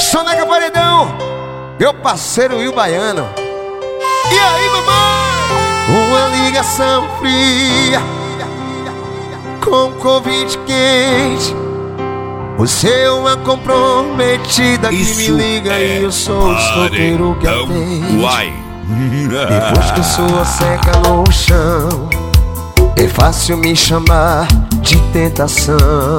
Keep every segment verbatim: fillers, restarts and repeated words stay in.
Soneca Paredão, meu parceiro e o baiano. E aí, mamãe? Uma ligação fria com um convite quente. Você é uma comprometida que Isso me liga é e eu sou o solteiro que atende. Uai. Depois que sua seca no chão, é fácil me chamar de tentação.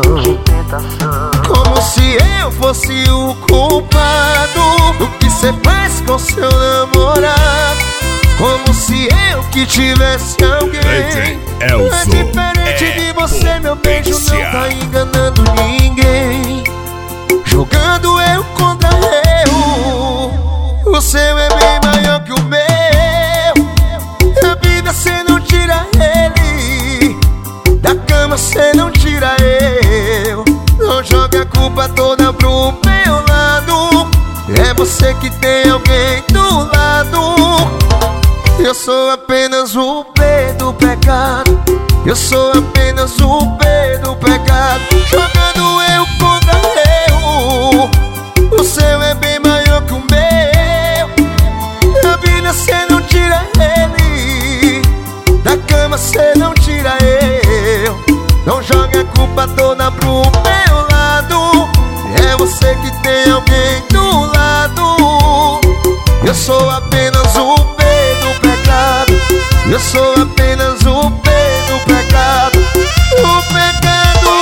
Como se eu fosse o culpado do que cê faz com seu namorado. Como se eu que tivesse alguém. É diferente é de você, meu beijo potência. não tá enganando ninguém. Jogando eu contra eu. O seu é bem maior que o meu. Da vida cê não tira ele, da cama cê não tira eu. Não joga a culpa toda pro meu lado. É você que tem alguém do lado. Eu sou apenas o P do pecado. Eu sou apenas o P do pecado. Jogando eu contra eu. O seu é bem maior que o meu. Da vida cê não tira ele, da cama cê não tira eu. Não joga a culpa toda pro meu lado. É você que tem alguém do lado. Eu sou apenas o P do pecado. Eu sou apenas o P do pecado. O pecado.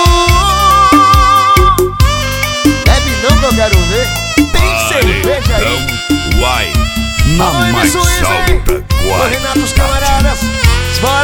Bebe não que eu quero ver. Tem cerveja aí. Uai. Na Oi, mais Suíça, hein? alta Ô, Renato, os camaradas, bora!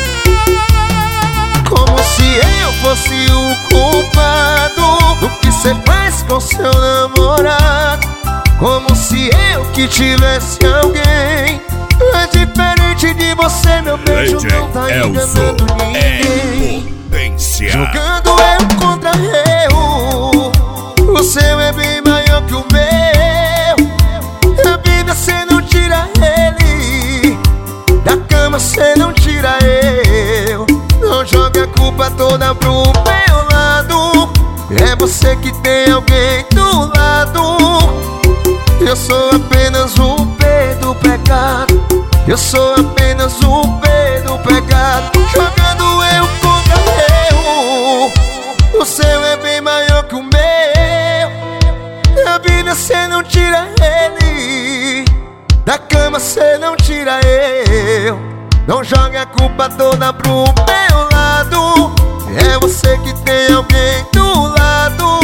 Como se eu fosse o culpado do que cê faz com seu namorado. Como se eu que tivesse alguém. É diferente de você, meu beijo não tá enganando ninguém. É potência. Jogando eu contra eu. O seu é bem maior que o meu. Da vida cê não tira ele, da cama cê não tira eu. Não joga a culpa toda pro meu lado. É você que tem alguém do lado. Eu sou apenas o P do pecado. Eu sou apenas o P do pecado. Jogando eu contra eu. O seu é bem maior que o meu. Da vida cê não tira ele, da cama cê não tira eu. Não joga a culpa toda pro meu lado. É você que tem alguém do lado.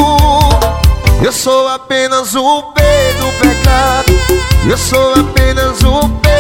Eu sou apenas o P do pecado. Eu sou apenas o P